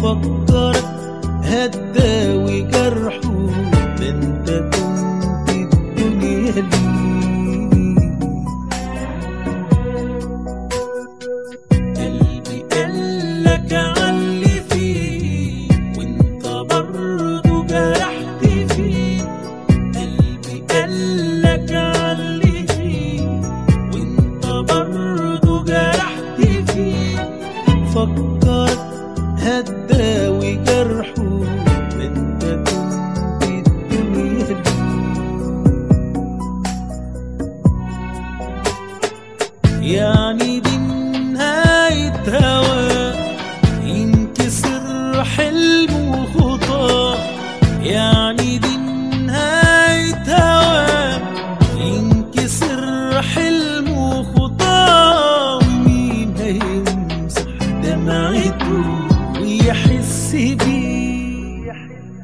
فكرك هتداوي جرحه، ده انت كنت الدنيا ليه. قلبي قالك علي فيه وانت برضه جرحت فيه. قلبي قالك علي فيه وانت برضه جرحت فيه. فكرك هتداوي جرحه، ده انت كنت الدنيا ليه. يعني دي نهاية هوا ينكسر حلم وخطاه. يعني دي نهاية هوا ينكسر حلم وخطاه. ومين هيمسح دمعته ويحس بيه؟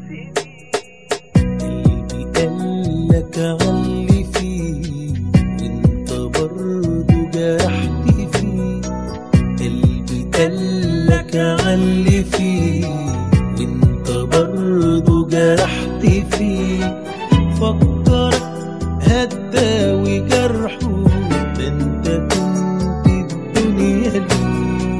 قلبي قالك علي فيه وانت برضه جرحت فيه. قلبي قالك علي فيه وانت برضه جرحت فيه. فكرك هتداوي جرحه، ده انت كنت الدنيا ليه.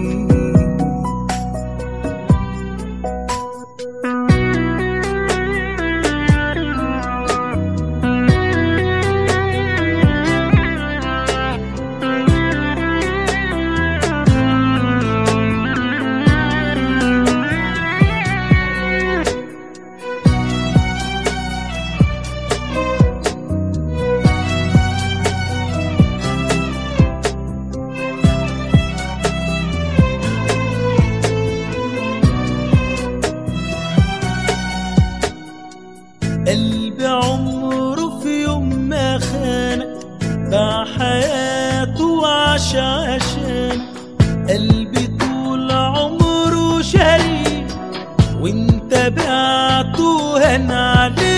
قلبي عمره في يوم ما خانك، باع حياته وعاش عشانك. قلبي طول عمره شريك وانت بعته هان عليك.